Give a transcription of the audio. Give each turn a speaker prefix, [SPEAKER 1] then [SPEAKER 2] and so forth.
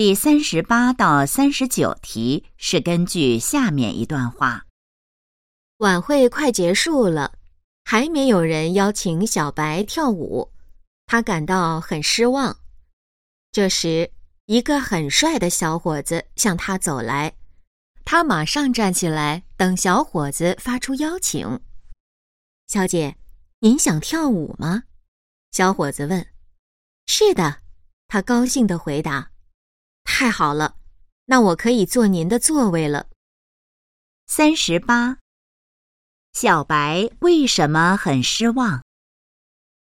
[SPEAKER 1] 第38到39题是根据下面一段话。
[SPEAKER 2] 晚会快结束了，还没有人邀请小白跳舞，他感到很失望。这时，一个很帅的小伙子向他走来，他马上站起来，等小伙子发出邀请。小姐，您想跳舞吗？小伙子问。是的，他高兴地回答。太好了，那我可以坐您的座位了。
[SPEAKER 1] 38. 小白为什么很失望？